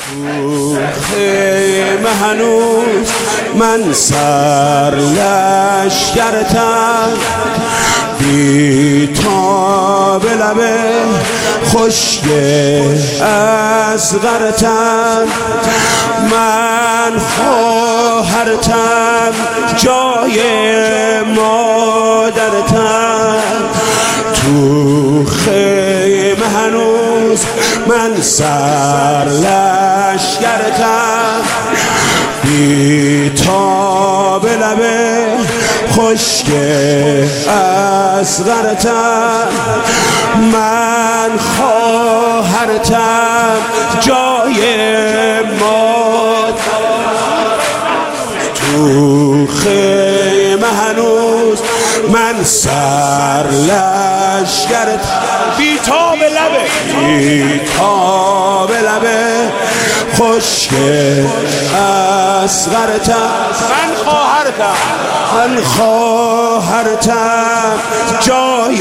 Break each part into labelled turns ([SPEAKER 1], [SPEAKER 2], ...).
[SPEAKER 1] خیمه هنوز من سر لشکرتم، بی تاب لبه خشک اصغرتم، من خواهرتم جای مادرتم، تو خیمه هنوز من سر لشکرتم، بی تاب لبه خشک اصغرتم، من خواهرتم جای مادرتم، تو خیمه هنوز من سر لشکرتم، بی تاب لبه خشک اصغرتم، من خواهرتم جای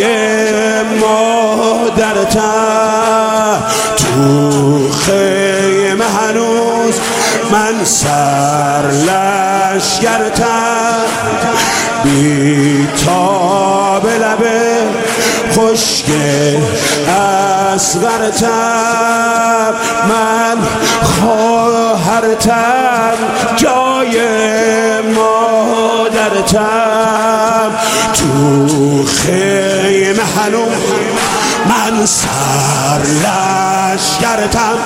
[SPEAKER 1] مادرتم، تو خیمه هنوز من سر لشکرتم، بی تاب لبه خشک اصغرتم، من خواهرتم جای مادرتم، تو خیمه هنوز من سر لشکرتم،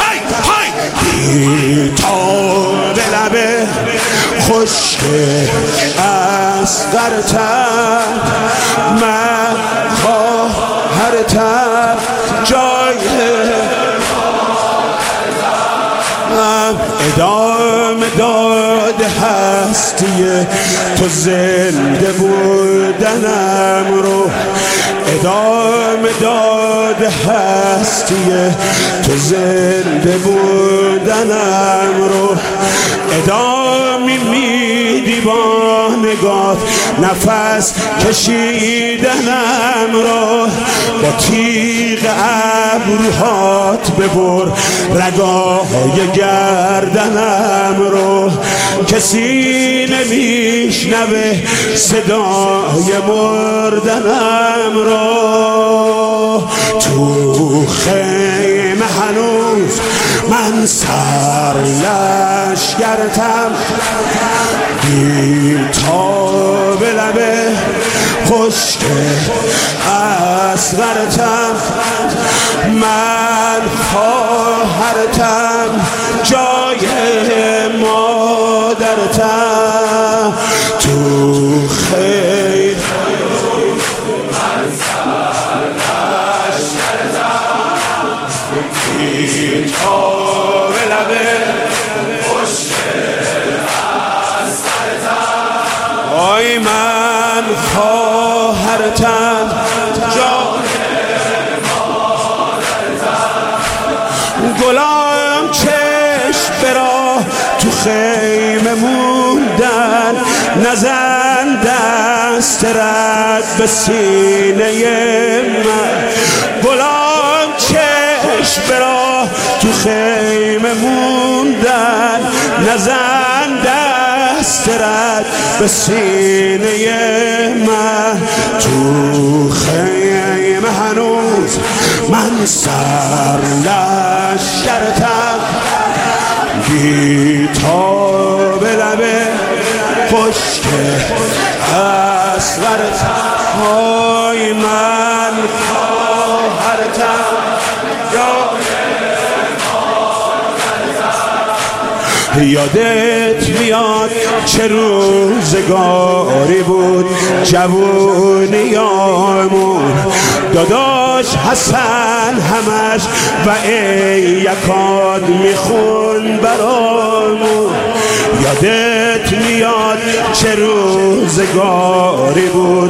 [SPEAKER 1] بی تاب لبه خشک اصغرتم، من خواهرتم جای ادامه داد هستی تو زنده بودنم رو، ادامه داد هستی تو زنده بودنم رو، ادامه میدی با نگاه نفس کشیدنم رو، با تیغ ابروهات ببر رگاهای گردنم رو، کسی نمیشنوه صدای مردنم رو، تو خیمه هنوز من سر لشکرتم، بی تاب لبه خشک اصغرتم، من خواهرتم جای مادرتم، تو خیمه من سر لشکرتم، بی تاب لبه خشک اصغرتم، آی من خواهرتم جای مادرتم، گلام چشم برا تو خیمه موندن، نزن دست رد به سینه من، گلام چشم برا تو خیمه موندن، نزن دست رد به سینه من، تو خیمه هنوز من سر لشکرتم، بی تاب لبه خشک اصغرتم، آی من خواهرتم جای مادرتم، یادت میاد چه روزگاری بود جوونیامون، داداش حسن همش و ای یکاد میخون برامون، یادت میاد چه روزگاری بود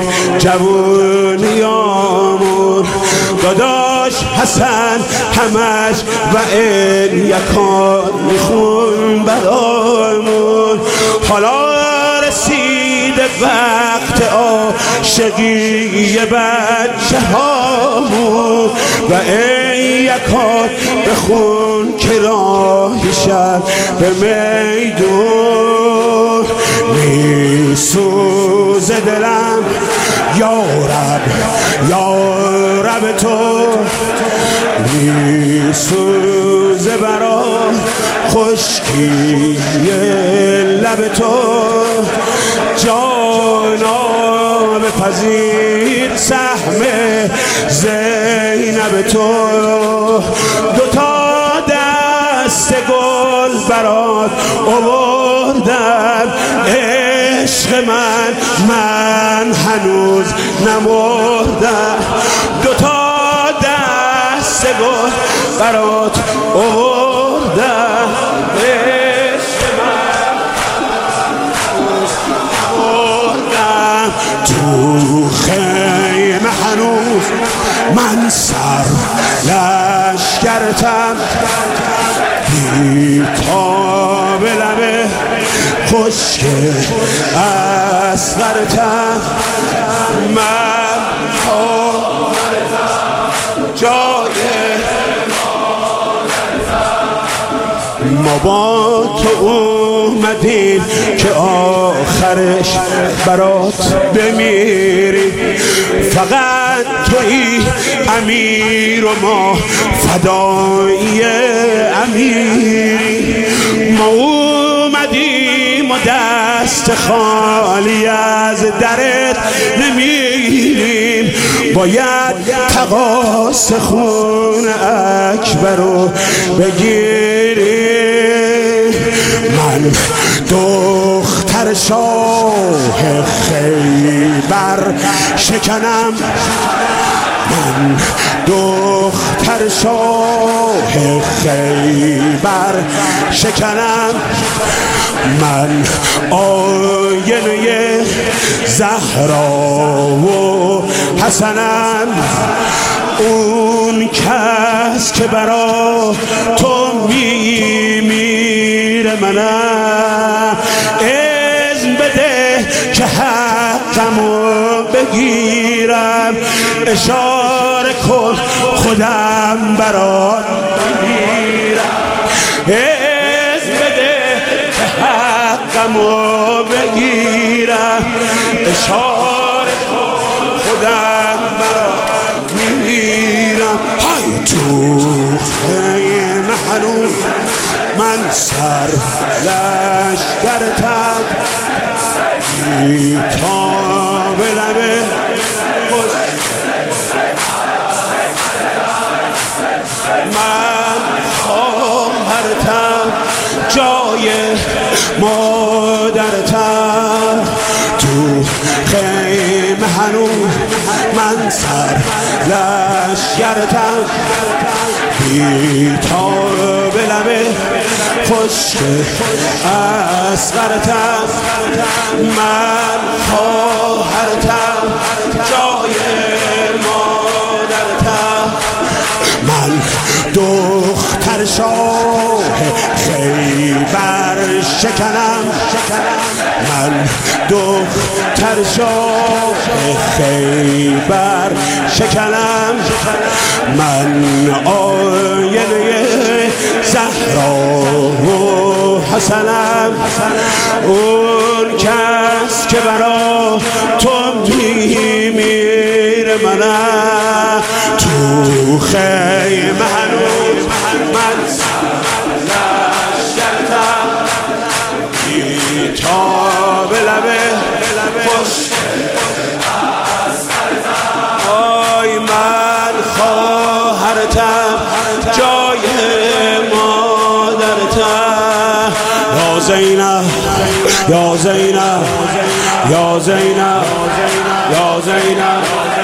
[SPEAKER 1] جوونیامون، داداش حسن همش و ای یکاد میخون برامون، حالا رسید رسیده وقت عاشقی بچه هامون و ای یکات بخون که راهی شد به میدون میسوز دلم یارب تو میسوزه برا خشکی لب تو جانا بپذیر سهم زینب تو دوتا دست گل برات آوردم عشق من هنوز نمردم دوتا دست گل برات آوردم عشق من هنوز نمردم تو خیمه هنوز من سر لشکرتم بیتاب لبه خشک اصغرتم من جای ما با تو اومدیم که آخرش برات بمیریم فقط تویی امیر و ما فدایی امیری ما اومدیم و دست خالی از درت نمیریم باید تقاص خون اکبر رو بگیریم من دختر شاه خیبر شکنم من دختر شاه خیبر شکنم من آینه زهرا و حسنم اون کس که برا تو میمیره منم اذن بده که حقمو بگیرم اشاره کن خودم برات بگیرم اذن بده که حقمو بگیرم اشاره کن خودم برات میگیرم های تو خیمه هنوز من سر لشکرتم بیتاب لبه من خواهرتم جای مادرتم تو خیمه هنوز من سر لشکرتم بیتاب لبه خشک اصغرتم من خواهرتم جای مادرتم من دختر شاه خیبر شکنم من دختر شاه خیبر شکنم من آینه زهرا و حسنم اون کس که برا تو میمیره منم تو خیمه هنوز من لشکرتم بیتاب لبه خوش آی من خواهرتم جای مادرتم یا زینب یا زینب یا زینب یا زینب